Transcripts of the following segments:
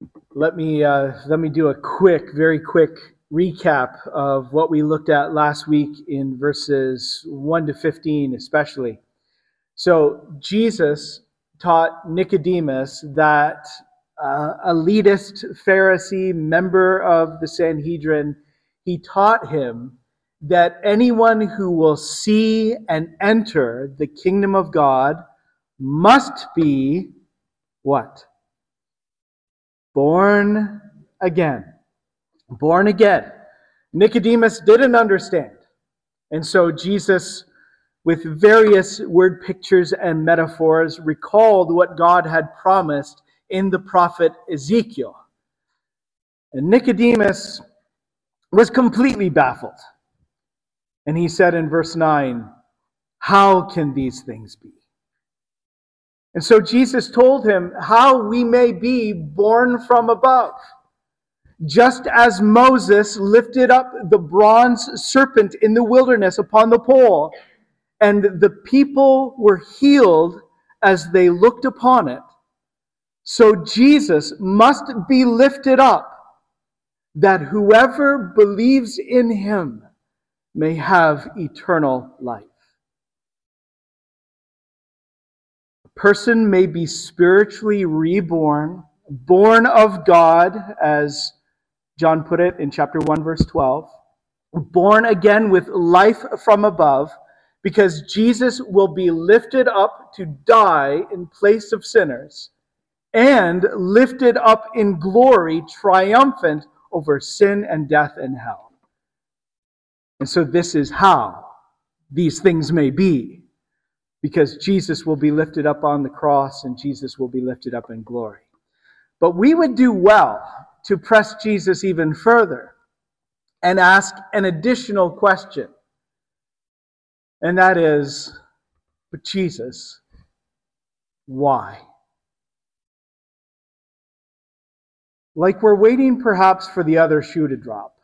Let me do a very quick recap of what we looked at last week in verses 1 to 15 especially. So Jesus taught Nicodemus, that elitist Pharisee member of the Sanhedrin, he taught him that anyone who will see and enter the kingdom of God must be what? Born again. Born again. Nicodemus didn't understand. And so Jesus, with various word pictures and metaphors, recalled what God had promised in the prophet Ezekiel. And Nicodemus was completely baffled. And he said in verse 9, "How can these things be?" And so Jesus told him how we may be born from above. Just as Moses lifted up the bronze serpent in the wilderness upon the pole, and the people were healed as they looked upon it, so Jesus must be lifted up, that whoever believes in him may have eternal life. A person may be spiritually reborn, born of God, as John put it in chapter 1, verse 12, born again with life from above, because Jesus will be lifted up to die in place of sinners, and lifted up in glory, triumphant over sin and death and hell. And so this is how these things may be, because Jesus will be lifted up on the cross and Jesus will be lifted up in glory. But we would do well to press Jesus even further and ask an additional question. And that is, but Jesus, why? Like we're waiting perhaps for the other shoe to drop.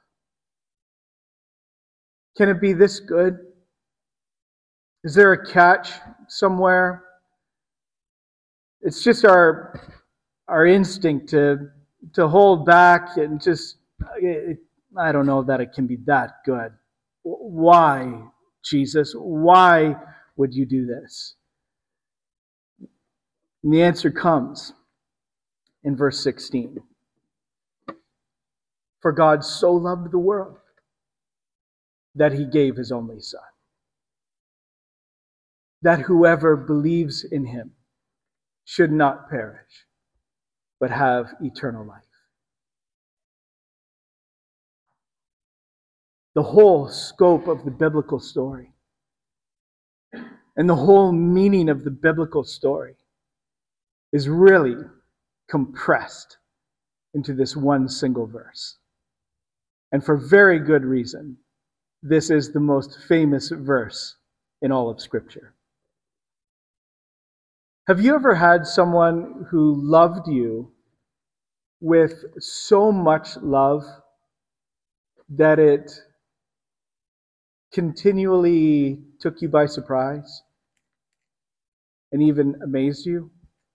Can it be this good? Is there a catch somewhere? It's just our instinct to hold back and just, I don't know that it can be that good. Why, Jesus? Why would you do this? And the answer comes in verse 16. For God so loved the world that he gave his only Son, that whoever believes in him should not perish, but have eternal life. The whole scope of the biblical story and the whole meaning of the biblical story is really compressed into this one single verse. And for very good reason. This is the most famous verse in all of Scripture. Have you ever had someone who loved you with so much love that it continually took you by surprise and even amazed you?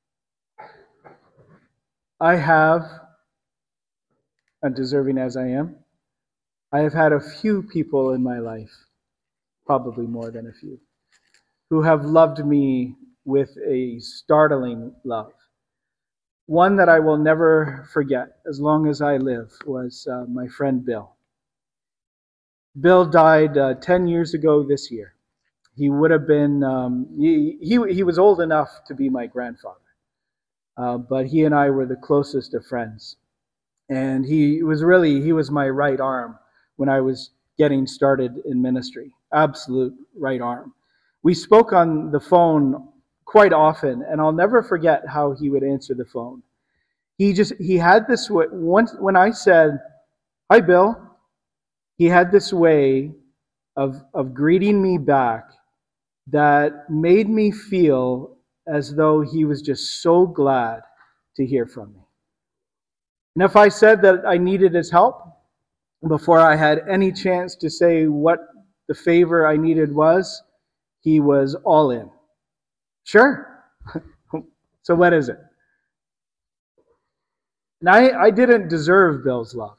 I have, undeserving as I am, I have had a few people in my life, probably more than a few, who have loved me with a startling love. One that I will never forget as long as I live was my friend Bill. Bill died 10 years ago this year. He would have been, he was old enough to be my grandfather, but he and I were the closest of friends. And he was my right arm when I was getting started in ministry. Absolute right arm. We spoke on the phone quite often, and I'll never forget how he would answer the phone. He had this way, once when I said, "Hi, Bill," he had this way of greeting me back that made me feel as though he was just so glad to hear from me. And if I said that I needed his help, before I had any chance to say what the favor I needed was, he was all in. Sure. So what is it? And I didn't deserve Bill's love.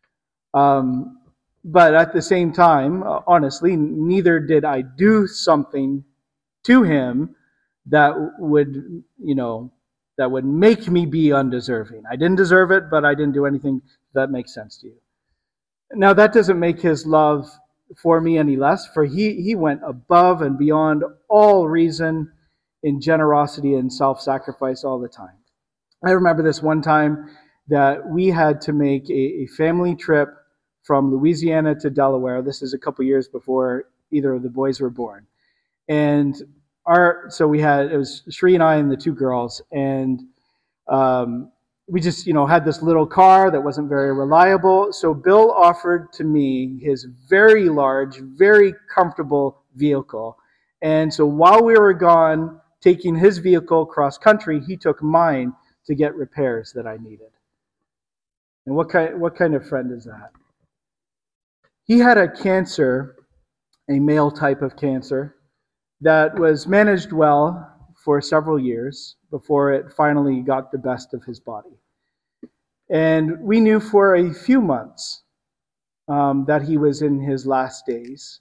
But at the same time, honestly, neither did I do something to him that would, that would make me be undeserving. I didn't deserve it, but I didn't do anything that makes sense to you. Now, that doesn't make his love for me any less, for he went above and beyond all reason in generosity and self-sacrifice all the time. I remember this one time that we had to make a family trip from Louisiana to Delaware. This is a couple years before either of the boys were born. And so it was Sri and I and the two girls, and we just, had this little car that wasn't very reliable. So Bill offered to me his very large, very comfortable vehicle. And so while we were gone taking his vehicle cross country, he took mine to get repairs that I needed. And what kind of friend is that? He had a cancer, a male type of cancer, that was managed well for several years before it finally got the best of his body. And we knew for a few months that he was in his last days.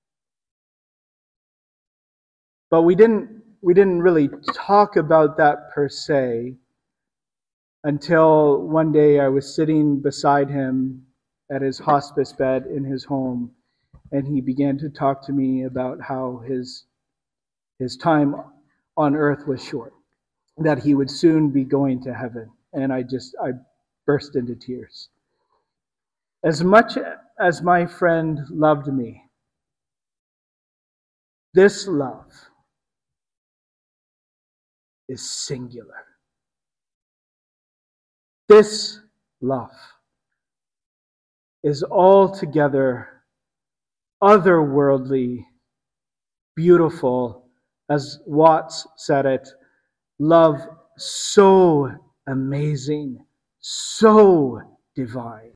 But we didn't really talk about that per se until one day I was sitting beside him at his hospice bed in his home, and he began to talk to me about how his time on earth was short, that he would soon be going to heaven. And I burst into tears. As much as my friend loved me, this love is singular. This love is altogether otherworldly, beautiful, as Watts said it, love so amazing, so divine.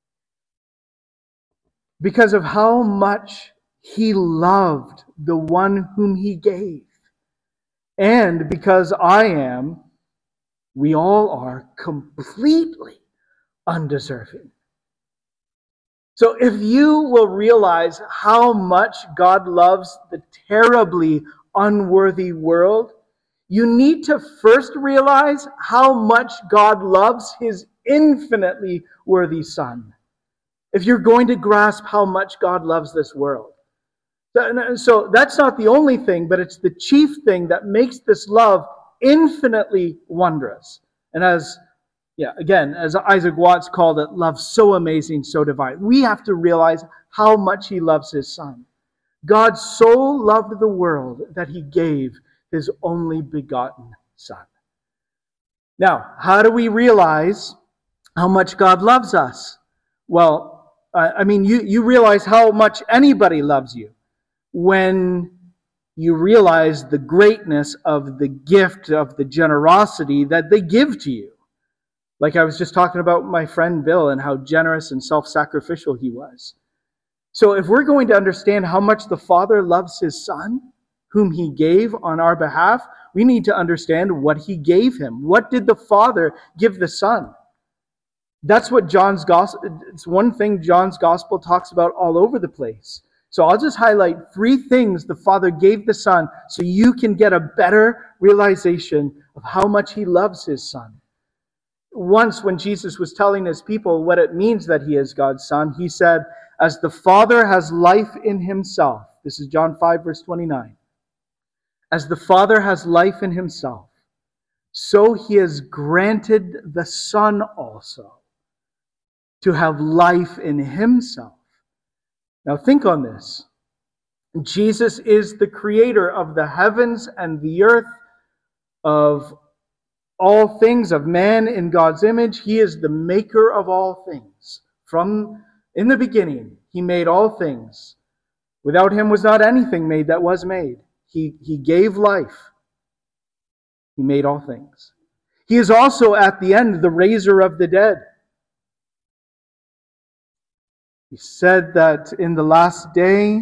Because of how much he loved the one whom he gave. And because we all are completely undeserving. So if you will realize how much God loves the terribly unworthy world, you need to first realize how much God loves his infinitely worthy Son. If you're going to grasp how much God loves this world. So that's not the only thing, but it's the chief thing that makes this love infinitely wondrous. And as Isaac Watts called it, love so amazing, so divine. We have to realize how much he loves his Son. God so loved the world that he gave his only begotten Son. Now, how do we realize how much God loves us? Well, you realize how much anybody loves you when you realize the greatness of the gift of the generosity that they give to you. Like I was just talking about my friend Bill and how generous and self-sacrificial he was. So if we're going to understand how much the Father loves his Son, whom he gave on our behalf, we need to understand what he gave him. What did the Father give the Son? That's what John's Gospel, it's one thing John's Gospel talks about all over the place. So I'll just highlight 3 things the Father gave the Son so you can get a better realization of how much he loves his Son. Once when Jesus was telling his people what it means that he is God's Son, he said, as the Father has life in himself. This is John 5, verse 29. As the Father has life in himself, so he has granted the Son also to have life in himself. Now think on this. Jesus is the creator of the heavens and the earth, of all things, of man in God's image. He is the maker of all things. In the beginning, he made all things. Without him was not anything made that was made. He gave life. He made all things. He is also at the end the raiser of the dead. He said that in the last day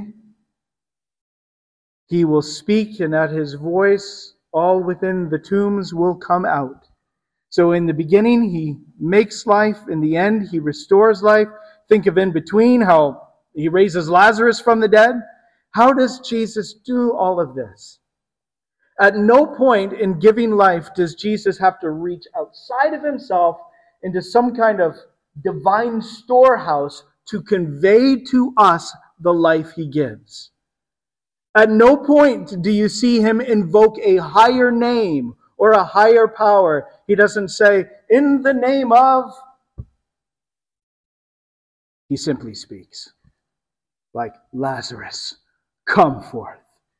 he will speak, and at his voice all within the tombs will come out. So in the beginning, he makes life. In the end, he restores life. Think of in between how he raises Lazarus from the dead. How does Jesus do all of this? At no point in giving life does Jesus have to reach outside of himself into some kind of divine storehouse to convey to us the life he gives. At no point do you see him invoke a higher name or a higher power. He doesn't say, in the name of. He simply speaks like, Lazarus, come forth.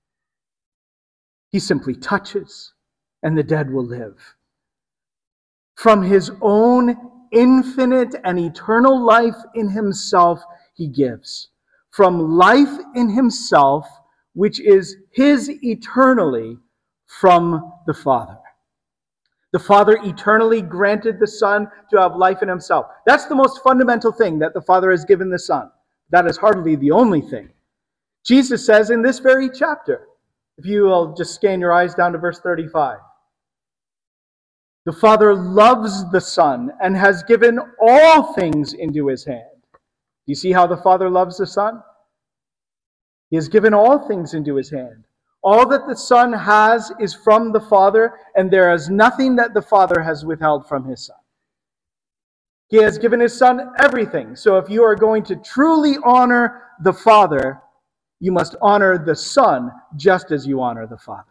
He simply touches, and the dead will live. From his own infinite and eternal life in himself, he gives. From life in himself, which is his eternally, from the Father. The Father eternally granted the Son to have life in himself. That's the most fundamental thing that the Father has given the Son. That is hardly the only thing. Jesus says in this very chapter, if you will just scan your eyes down to verse 35, the Father loves the Son and has given all things into his hand. Do you see how the Father loves the Son? He has given all things into his hand. All that the Son has is from the Father, and there is nothing that the Father has withheld from his Son. He has given his Son everything. So if you are going to truly honor the Father, you must honor the Son just as you honor the Father.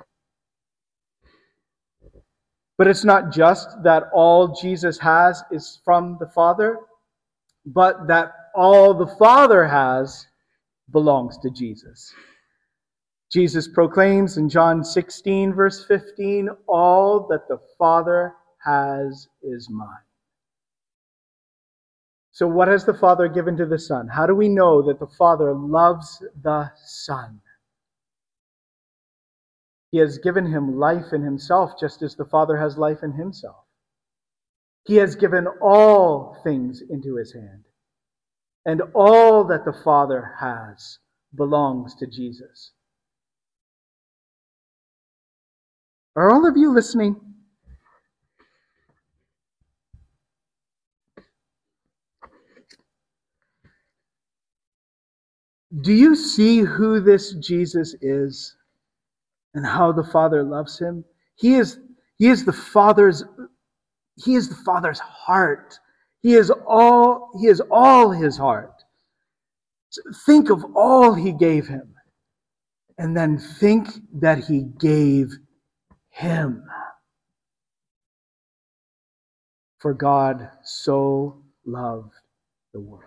But it's not just that all Jesus has is from the Father, but that all the Father has belongs to Jesus. Jesus proclaims in John 16, verse 15, all that the Father has is mine. So what has the Father given to the Son? How do we know that the Father loves the Son? He has given him life in himself, just as the Father has life in himself. He has given all things into his hand. And all that the Father has belongs to Jesus. Are all of you listening? Do you see who this Jesus is and how the Father loves him? He is the Father's heart. He is all his heart. So think of all he gave him, and then think that he gave him. For God so loved the world.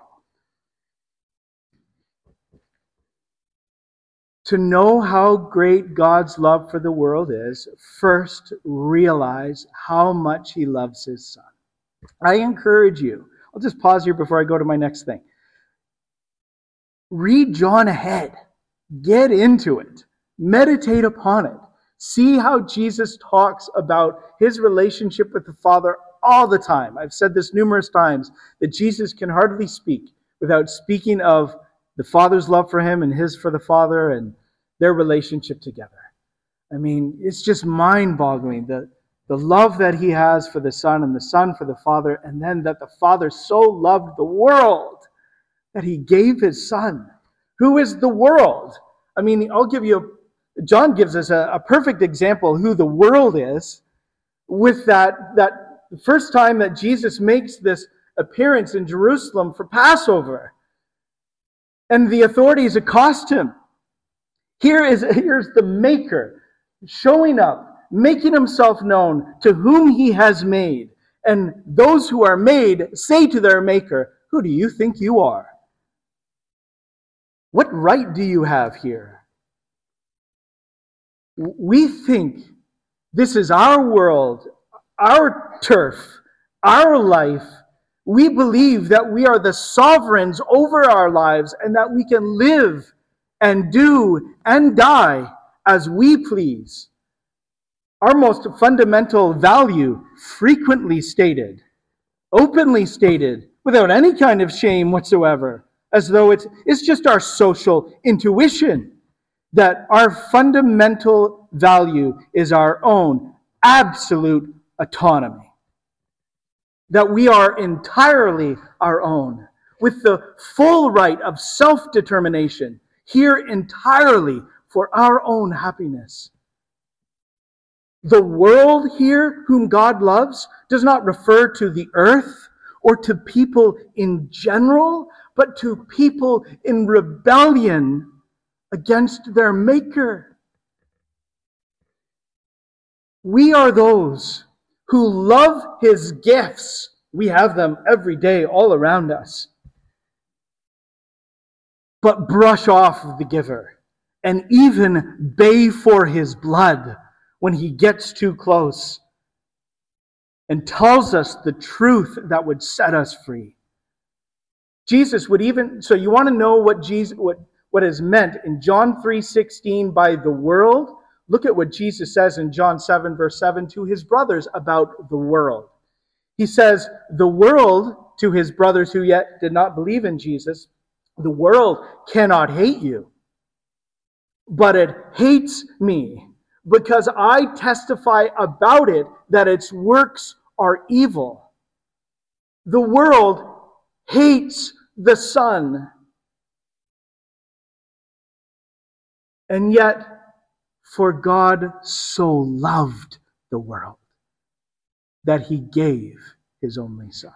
To know how great God's love for the world is, first realize how much he loves his Son. I encourage you, I'll just pause here before I go to my next thing. Read John ahead. Get into it. Meditate upon it. See how Jesus talks about his relationship with the Father all the time. I've said this numerous times, that Jesus can hardly speak without speaking of the Father's love for him and his for the Father and their relationship together. I mean, it's just mind-boggling, the love that he has for the Son and the Son for the Father, and then that the Father so loved the world that he gave his Son. Who is the world? I mean, John gives us a perfect example of who the world is with that first time that Jesus makes this appearance in Jerusalem for Passover. And the authorities accost him. Here's the Maker showing up, making himself known to whom he has made. And those who are made say to their Maker, who do you think you are? What right do you have here? We think this is our world, our turf, our life. We believe that we are the sovereigns over our lives and that we can live and do and die as we please. Our most fundamental value, frequently stated, openly stated, without any kind of shame whatsoever, as though it's just our social intuition, that our fundamental value is our own absolute autonomy. that we are entirely our own, with the full right of self-determination, here entirely for our own happiness. The world here, whom God loves, does not refer to the earth or to people in general, but to people in rebellion against their Maker. We are those who love His gifts. We have them every day all around us. But brush off the giver and even bay for His blood when He gets too close and tells us the truth that would set us free. Jesus would even, so you want to know what is meant in John 3:16 by the world? Look at what Jesus says in John 7, verse 7 to His brothers about the world. He says, the world, to His brothers who yet did not believe in Jesus, the world cannot hate you, but it hates me because I testify about it that its works are evil. The world hates the Son. And yet, for God so loved the world that He gave His only Son.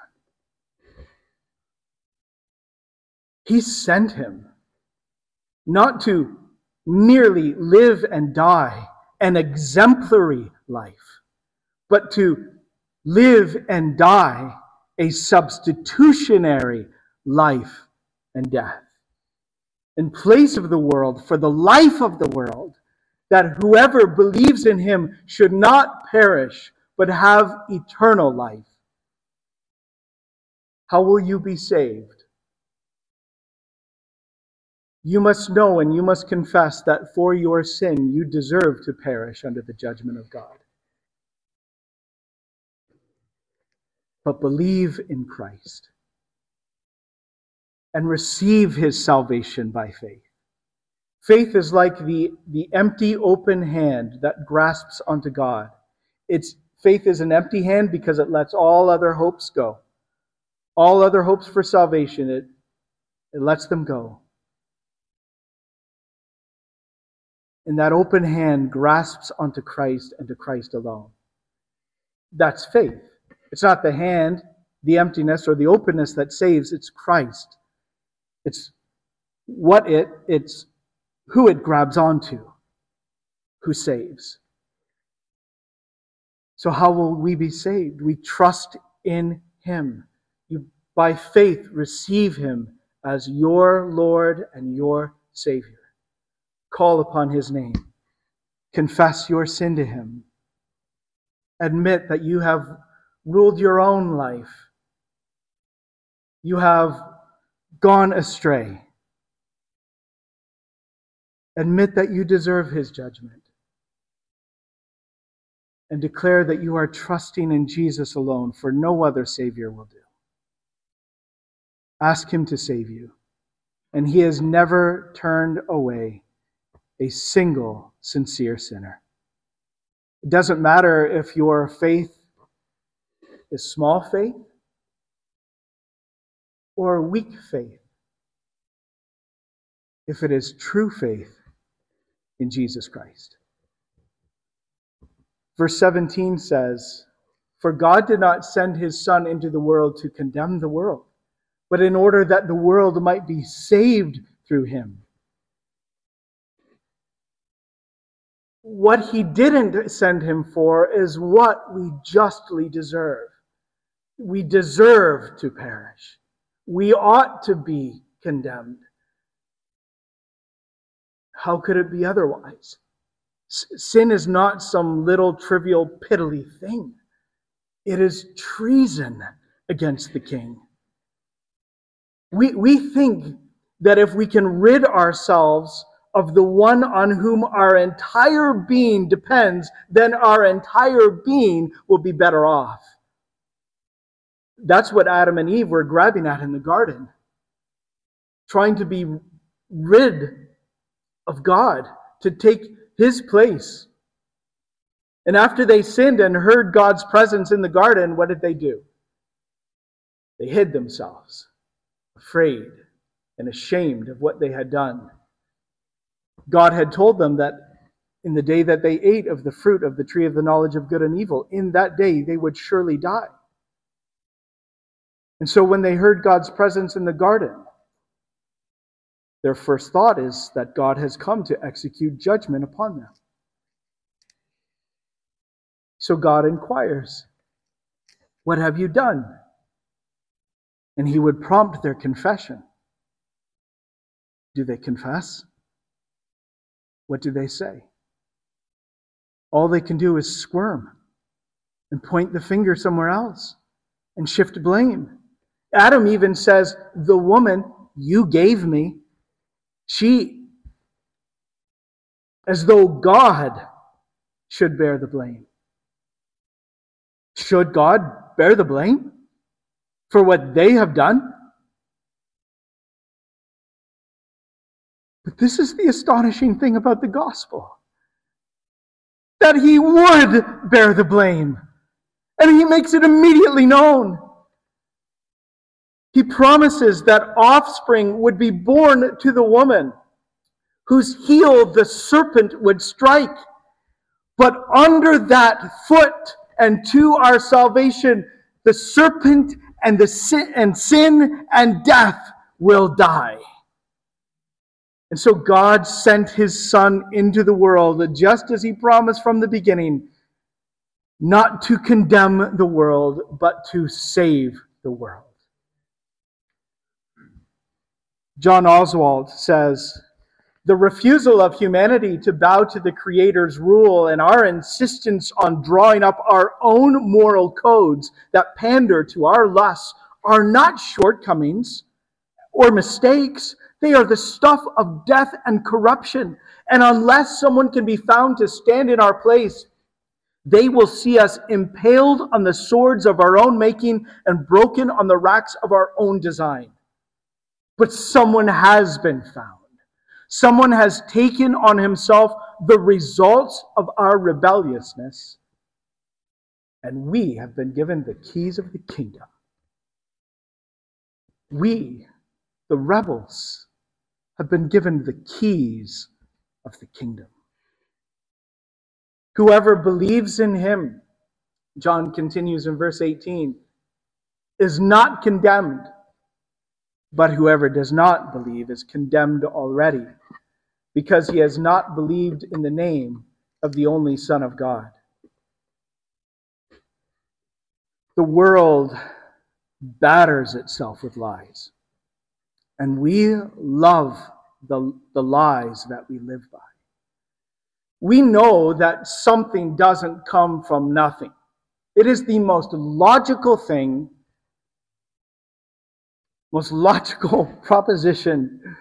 He sent Him not to merely live and die an exemplary life, but to live and die a substitutionary life and death in place of the world, for the life of the world, that whoever believes in Him should not perish, but have eternal life. How will you be saved? You must know and you must confess that for your sin you deserve to perish under the judgment of God. But believe in Christ and receive His salvation by faith. Faith is like the empty, open hand that grasps onto God. Faith is an empty hand because it lets all other hopes go. All other hopes for salvation, it lets them go. And that open hand grasps onto Christ and to Christ alone. That's faith. It's not the hand, the emptiness, or the openness that saves. It's Christ. It's who it grabs onto, who saves. So how will we be saved? We trust in Him. You, by faith, receive Him as your Lord and your Savior. Call upon His name. Confess your sin to Him. Admit that you have ruled your own life. You have gone astray. Admit that you deserve His judgment. And declare that you are trusting in Jesus alone, for no other Savior will do. Ask Him to save you. And He has never turned away a single sincere sinner. It doesn't matter if your faith is small faith or weak faith. If it is true faith in Jesus Christ. Verse 17 says, "For God did not send His Son into the world to condemn the world, but in order that the world might be saved through Him." What He didn't send Him for is what we justly deserve. We deserve to perish. We ought to be condemned. How could it be otherwise? Sin is not some little trivial piddly thing. It is treason against the King. We think that if we can rid ourselves of the one on whom our entire being depends, then our entire being will be better off. That's what Adam and Eve were grabbing at in the garden. Trying to be rid of God, to take His place. And after they sinned and heard God's presence in the garden, what did they do? They hid themselves, afraid and ashamed of what they had done. God had told them that in the day that they ate of the fruit of the tree of the knowledge of good and evil, in that day they would surely die. And so when they heard God's presence in the garden, their first thought is that God has come to execute judgment upon them. So God inquires, "What have you done?" And he would prompt their confession. Do they confess? What do they say? All they can do is squirm and point the finger somewhere else and shift blame. Adam even says, "The woman you gave me," as though God should bear the blame. Should God bear the blame for what they have done? But this is the astonishing thing about the gospel, that he would bear the blame, and he makes it immediately known. He promises that offspring would be born to the woman, whose heel the serpent would strike. But under that foot and to our salvation, the serpent and sin and death will die. And so God sent his Son into the world, just as he promised from the beginning, not to condemn the world, but to save the world. John Oswald says, "The refusal of humanity to bow to the Creator's rule and our insistence on drawing up our own moral codes that pander to our lusts are not shortcomings or mistakes. They are the stuff of death and corruption. And unless someone can be found to stand in our place, they will see us impaled on the swords of our own making and broken on the racks of our own design. But someone has been found. Someone has taken on himself the results of our rebelliousness, and we have been given the keys of the kingdom." We, the rebels, have been given the keys of the kingdom. "Whoever believes in him," John continues in verse 18, "is not condemned. But whoever does not believe is condemned already, because he has not believed in the name of the only Son of God." The world batters itself with lies, and we love the lies that we live by. We know that something doesn't come from nothing. It is the most logical thing, most logical proposition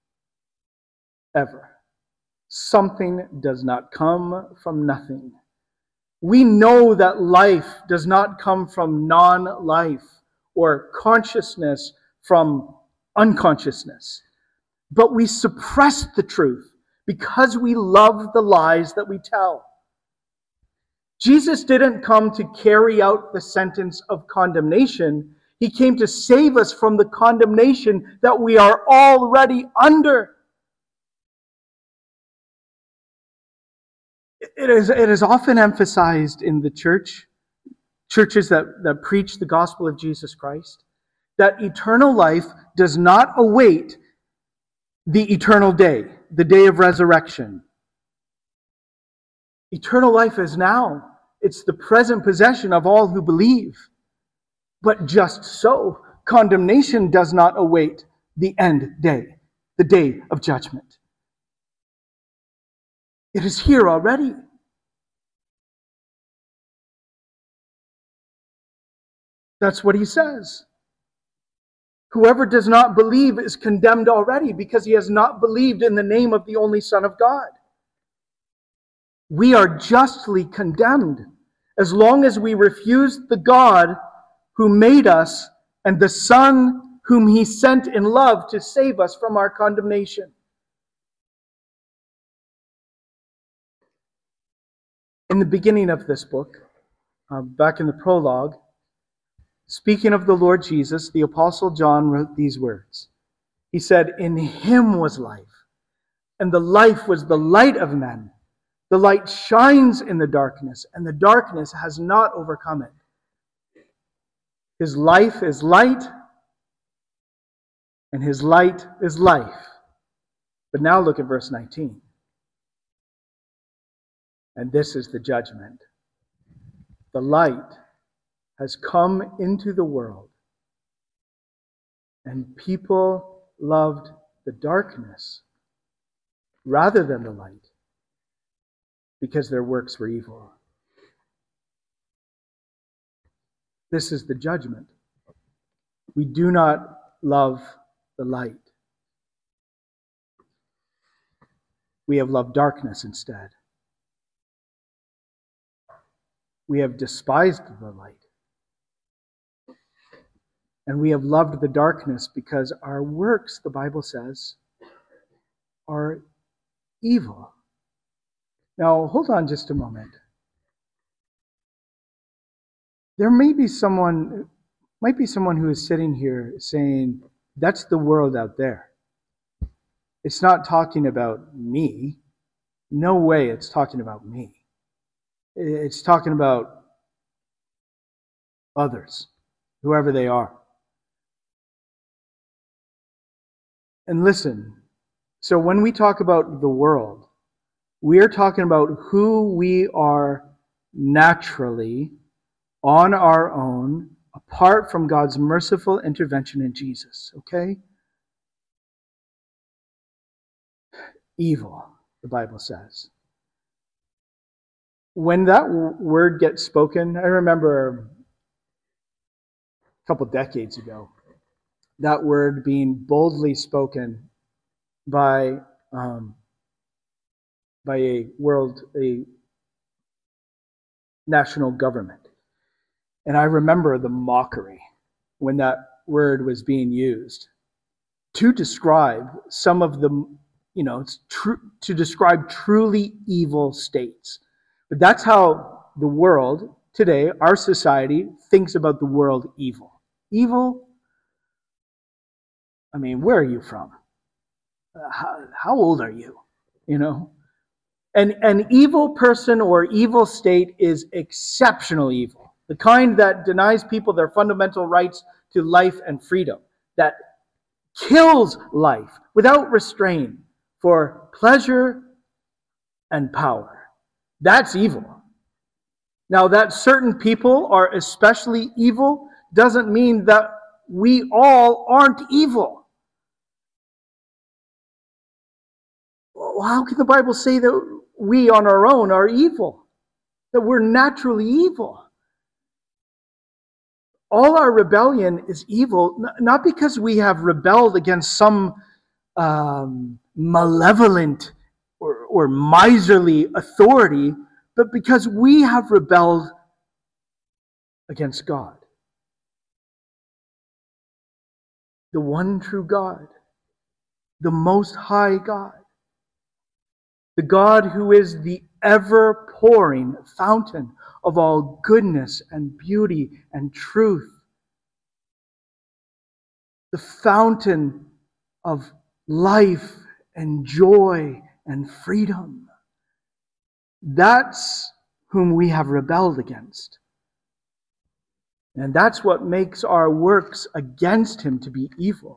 ever. Something does not come from nothing. We know that life does not come from non-life or consciousness from unconsciousness. But we suppress the truth because we love the lies that we tell. Jesus didn't come to carry out the sentence of condemnation. He came to save us from the condemnation that we are already under. It is often emphasized in the churches that preach the gospel of Jesus Christ, that eternal life does not await the eternal day, the day of resurrection. Eternal life is now. It's the present possession of all who believe. But just so, condemnation does not await the end day, the day of judgment. It is here already. That's what he says. Whoever does not believe is condemned already because he has not believed in the name of the only Son of God. We are justly condemned as long as we refuse the God who made us and the Son whom he sent in love to save us from our condemnation. In the beginning of this book, back in the prologue, Speaking of the Lord Jesus, the Apostle John wrote these words. He said, "In him was life, and the life was the light of men. The light shines in the darkness, and the darkness has not overcome it." His life is light, and his light is life. But now look at verse 19. And this is the judgment. The light has come into the world, and people loved the darkness rather than the light, because their works were evil. This is the judgment. We do not love the light. We have loved darkness instead. We have despised the light. And we have loved the darkness because our works, the Bible says, are evil. Now, hold on just a moment. There might be someone who is sitting here saying, that's the world out there. It's not talking about me. No way it's talking about me. It's talking about others, whoever they are. And listen, so when we talk about the world, we are talking about who we are naturally, on our own, apart from God's merciful intervention in Jesus, okay? Evil, the Bible says. When that word gets spoken, I remember a couple decades ago, that word being boldly spoken by a national government. And I remember the mockery when that word was being used to describe some of the, to describe truly evil states. But that's how the world today, our society, thinks about the world evil. Evil? I mean, where are you from? How old are you? An evil person or evil state is exceptional evil. The kind that denies people their fundamental rights to life and freedom. That kills life without restraint for pleasure and power. That's evil. Now, that certain people are especially evil doesn't mean that we all aren't evil. How can the Bible say that we on our own are evil? That we're naturally evil? All our rebellion is evil, not because we have rebelled against some malevolent or miserly authority, but because we have rebelled against God. The one true God, the Most High God. The God who is the ever-pouring fountain of all goodness and beauty and truth. The fountain of life and joy and freedom. That's whom we have rebelled against. And that's what makes our works against him to be evil.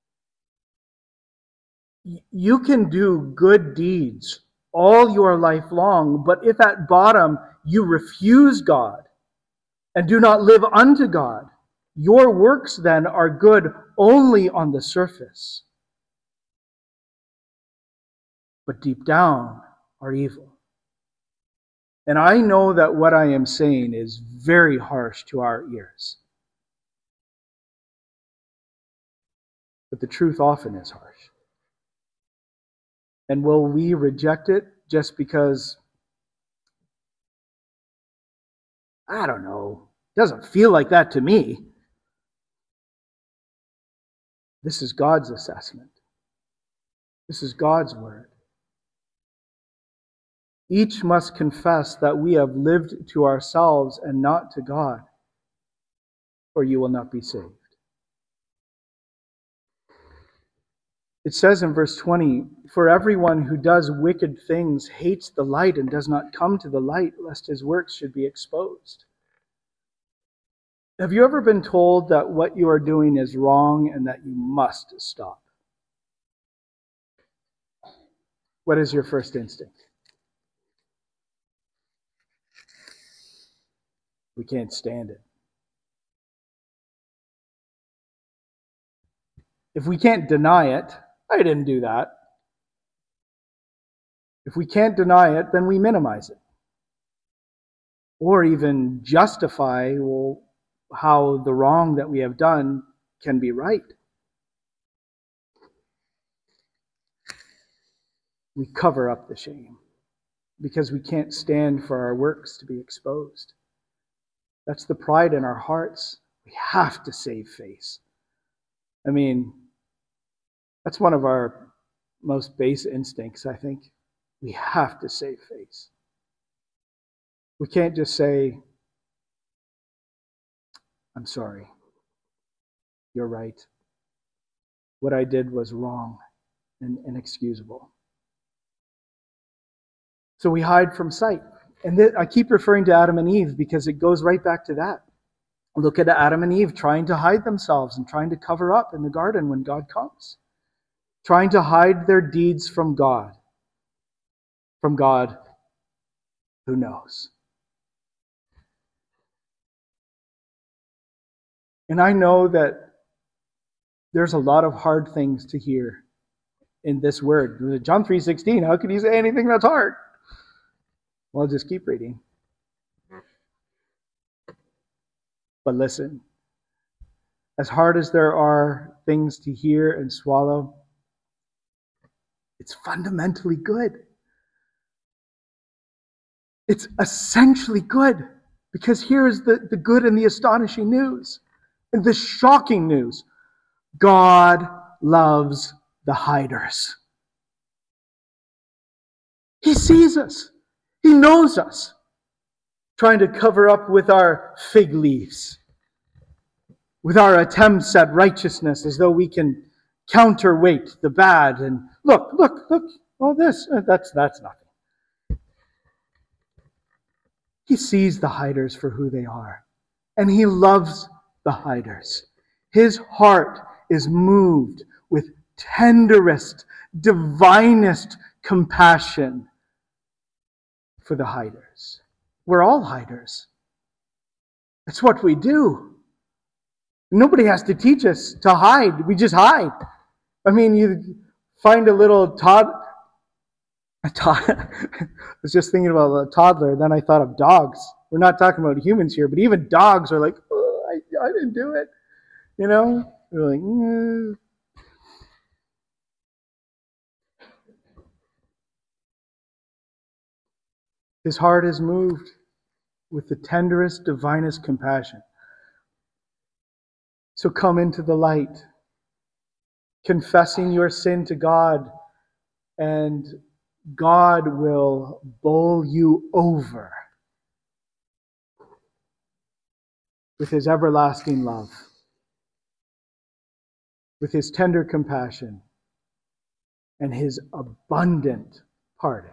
You can do good deeds all your life long, but if at bottom you refuse God and do not live unto God, your works then are good only on the surface, but deep down are evil. And I know that what I am saying is very harsh to our ears. But the truth often is harsh. And will we reject it just because, I don't know, it doesn't feel like that to me? This is God's assessment. This is God's word. Each must confess that we have lived to ourselves and not to God. or you will not be saved. It says in verse 20, "For everyone who does wicked things hates the light and does not come to the light, lest his works should be exposed." Have you ever been told that what you are doing is wrong and that you must stop? What is your first instinct? We can't stand it. If we can't deny it, I didn't do that. If we can't deny it, then we minimize it. Or even justify, how the wrong that we have done can be right. We cover up the shame because we can't stand for our works to be exposed. That's the pride in our hearts. We have to save face. I mean, that's one of our most base instincts, I think. We have to save face. We can't just say, "I'm sorry. You're right. What I did was wrong and inexcusable." So we hide from sight. And I keep referring to Adam and Eve because it goes right back to that. Look at Adam and Eve trying to hide themselves and trying to cover up in the garden when God comes. Trying to hide their deeds from God. From God who knows. And I know that there's a lot of hard things to hear in this word. John 3:16, how can you say anything that's hard? Well, I'll just keep reading. But listen, as hard as there are things to hear and swallow, it's fundamentally good. It's essentially good. Because here is the good and the astonishing news. And the shocking news. God loves the hiders. He sees us. He knows us. Trying to cover up with our fig leaves. With our attempts at righteousness as though we can counterweight the bad. And look, all this, that's nothing. He sees the hiders for who they are. And He loves the hiders. His heart is moved with tenderest, divinest compassion for the hiders. We're all hiders. That's what we do. Nobody has to teach us to hide. We just hide. I mean, you find a little I was just thinking about a toddler, then I thought of dogs. We're not talking about humans here, but even dogs are like, "Oh, I didn't do it." You know? They're like, His heart is moved with the tenderest, divinest compassion. So come into the light, confessing your sin to God, and God will bowl you over with His everlasting love, with His tender compassion, and His abundant pardon.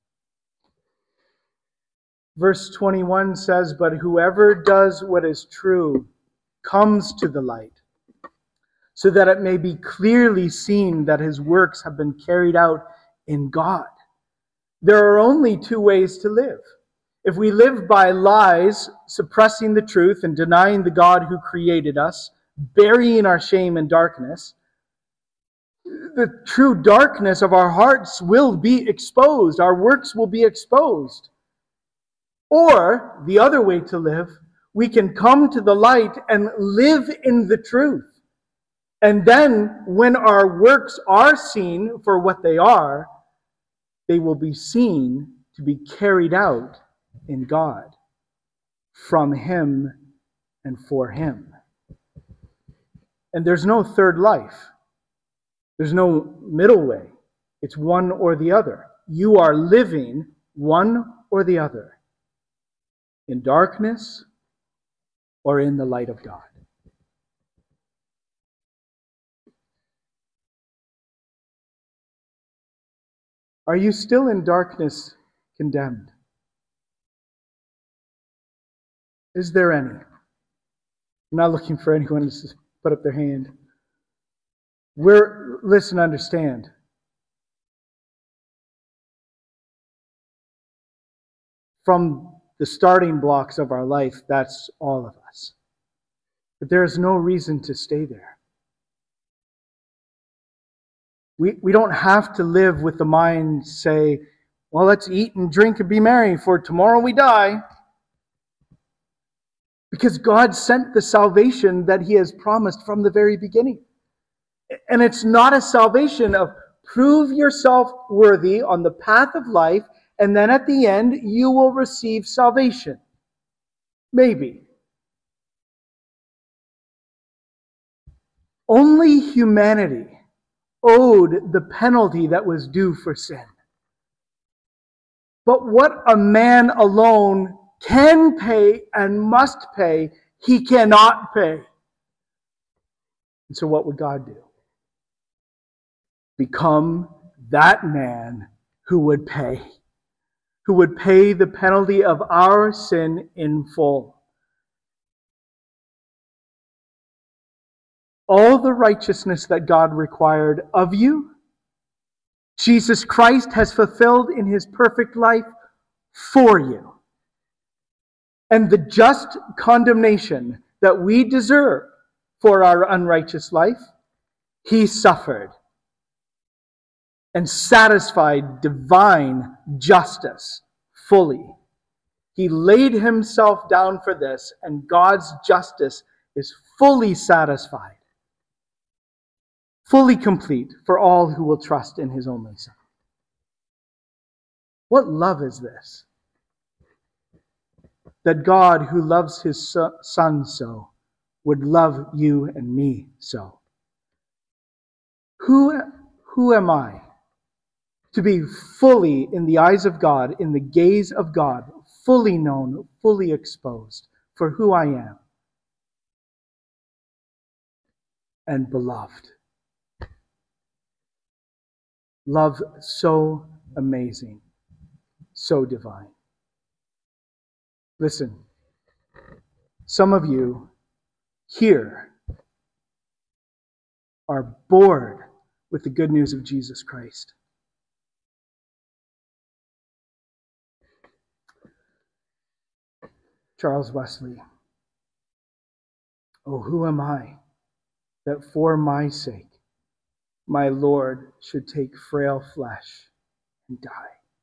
Verse 21 says, "But whoever does what is true comes to the light, so that it may be clearly seen that his works have been carried out in God." There are only two ways to live. If we live by lies, suppressing the truth and denying the God who created us, burying our shame in darkness, the true darkness of our hearts will be exposed. Our works will be exposed. Or, the other way to live, we can come to the light and live in the truth. And then, when our works are seen for what they are, they will be seen to be carried out in God, from Him and for Him. And there's no third life. There's no middle way. It's one or the other. You are living one or the other, in darkness or in the light of God. Are you still in darkness condemned? Is there any? I'm not looking for anyone to put up their hand. Listen, understand. From the starting blocks of our life, that's all of us. But there is no reason to stay there. We don't have to live with the mind, say, well, let's eat and drink and be merry, for tomorrow we die. Because God sent the salvation that He has promised from the very beginning. And it's not a salvation of prove yourself worthy on the path of life, and then at the end you will receive salvation. Maybe. Only humanity owed the penalty that was due for sin. But what a man alone can pay and must pay, he cannot pay. And so what would God do? Become that man who would pay the penalty of our sin in full. All the righteousness that God required of you, Jesus Christ has fulfilled in His perfect life for you. And the just condemnation that we deserve for our unrighteous life, He suffered and satisfied divine justice fully. He laid Himself down for this, and God's justice is fully satisfied, fully complete for all who will trust in His only Son. What love is this? That God, who loves His Son so, would love you and me so. Who am I to be fully in the eyes of God, in the gaze of God, fully known, fully exposed for who I am and beloved? Love so amazing, so divine. Listen, some of you here are bored with the good news of Jesus Christ. Charles Wesley. Oh, who am I that for my sake my Lord should take frail flesh and die?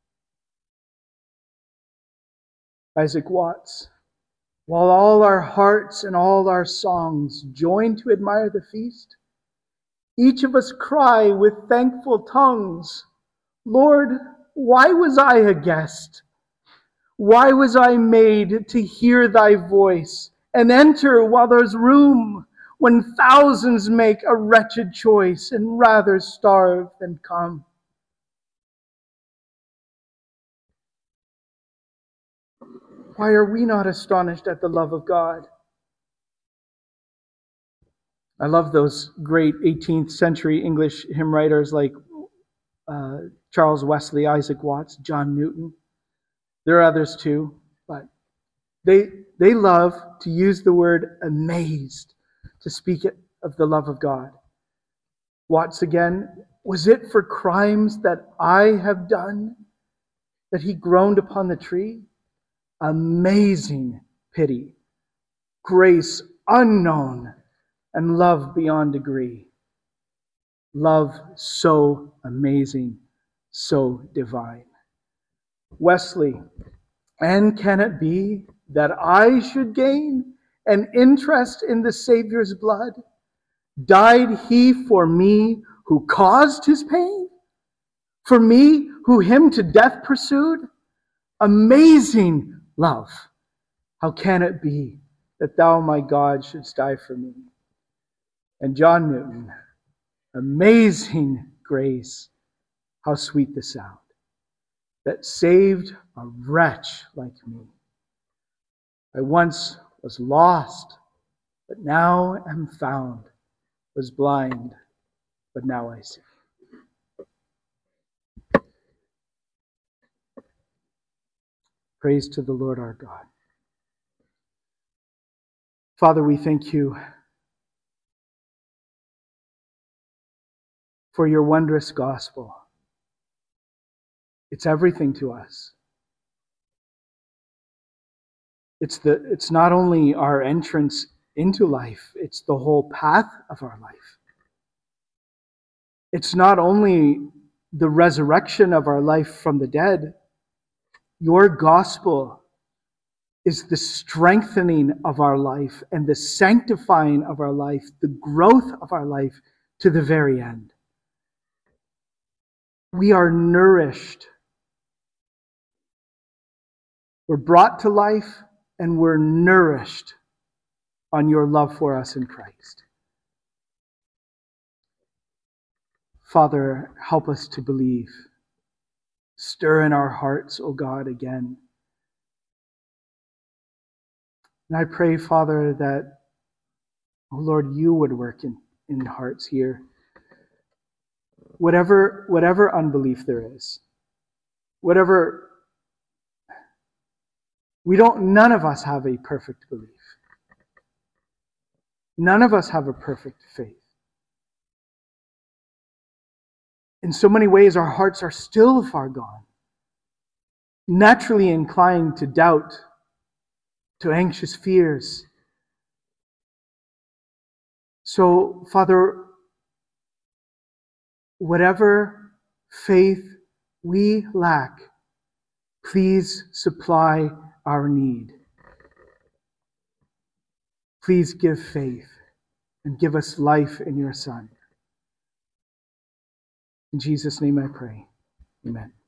Isaac Watts. While all our hearts and all our songs join to admire the feast, each of us cry with thankful tongues, Lord, why was I a guest? Why was I made to hear Thy voice and enter while there's room, when thousands make a wretched choice and rather starve than come? Why are we not astonished at the love of God? I love those great 18th century English hymn writers like Charles Wesley, Isaac Watts, John Newton. There are others too, but they love to use the word amazed to speak of the love of God. Watts again, was it for crimes that I have done that He groaned upon the tree? Amazing pity, grace unknown, and love beyond degree. Love so amazing, so divine. Wesley, and can it be that I should gain an interest in the Savior's blood? Died He for me who caused His pain? For me who Him to death pursued? Amazing love, how can it be that Thou, my God, shouldst die for me? And John Newton, amazing grace, how sweet the sound that saved a wretch like me. I once was lost, but now am found, was blind, but now I see. Praise to the Lord our God. Father, we thank you for your wondrous gospel. It's everything to us. It's not only our entrance into life, it's the whole path of our life. It's not only the resurrection of our life from the dead. Your gospel is the strengthening of our life and the sanctifying of our life, the growth of our life to the very end. We are nourished. We're brought to life and we're nourished on your love for us in Christ. Father, help us to believe. Stir in our hearts, O God, again. And I pray, Father, that, oh Lord, you would work in hearts here. Whatever unbelief there is, none of us have a perfect belief. None of us have a perfect faith. In so many ways, our hearts are still far gone, naturally inclined to doubt, to anxious fears. So, Father, whatever faith we lack, please supply our need. Please give faith and give us life in your Son. In Jesus' name I pray. Amen.